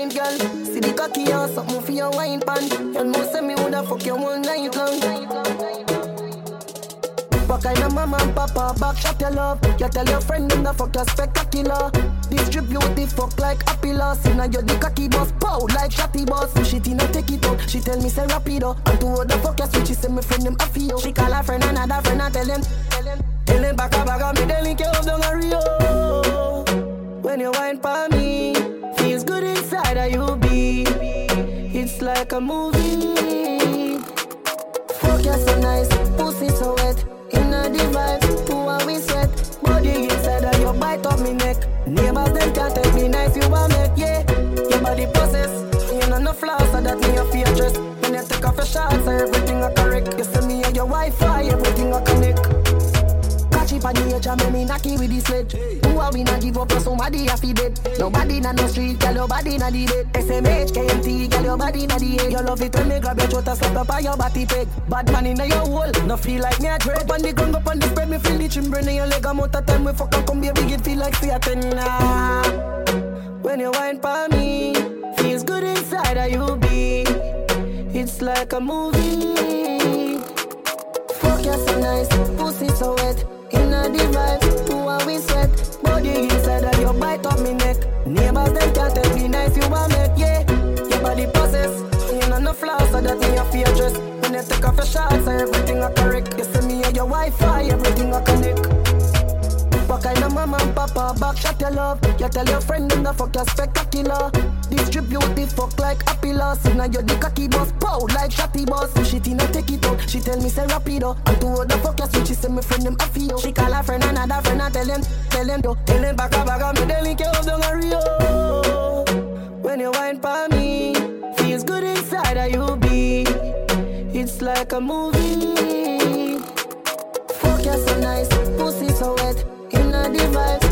mind, girl. See the cocky or something for your wine pan. You know say me woulda fuck you all night long. What kind of mama and papa back shot your love? You tell your friend them the fuck you spectacular. Distribute the fuck like a pillar. See now you the cocky boss, pow like shotty boss. She tina take it out, she tell me say rapido. And to what the fuck you switch, she say me friend them a feel. She call her friend another friend and tell them back a me they link you up down a Rio. When you wine for me, feels good inside of you be. It's like a movie. Fuck you so nice, pussy so wet. Inna the vibes, to how we sweat. Body inside of your bite of me neck. Neighbors them can't take me knife you a make, yeah. Your body possess, you know no flaws, so that me a fear dress. When you take off your shots, so everything a correct. You see me and your Wi-Fi, everything a connect. Catch it on the edge and make me knocky with the sledge. Who are we not give up for somebody a feed dead? Nobody na no street, girl your body na the bed. SMH, KMT, girl your body na the head. You love it when me grab your throat and slap up on your body peg. Bad man in your hole, no feel like me a dread. Up on the ground, up on the spread, me feel the chimney in your leg. I'm out of time, we fuck and come baby, it feel like theater nah. When you wine for me, feels good inside of you be. It's like a movie. Fuck you so nice, pussy so wet. Inna the vibes, to how we sweat. Body inside of your bite of me neck. Neighbors them can't take me knife you a make, yeah. Your body possess, you know no flaws, so that me a fear dress. When you take off your shots, so everything a correct. You see me and your Wi-Fi, everything a connect. What kind of mama and papa back shot your love? You tell your friend them the fuck you spectacular. Distribute the fuck like a pillar. See now you the cocky boss, pow like shotty boss. She tina take it out, she tell me say rapido. And to what the fuck you switch, she say me friend them a feel. She call her friend another friend and tell them back a me they link you up down a Rio. When you wine for me, feels good inside of you be. It's like a movie. Fuck you so nice, pussy so wet. Inna the vibes,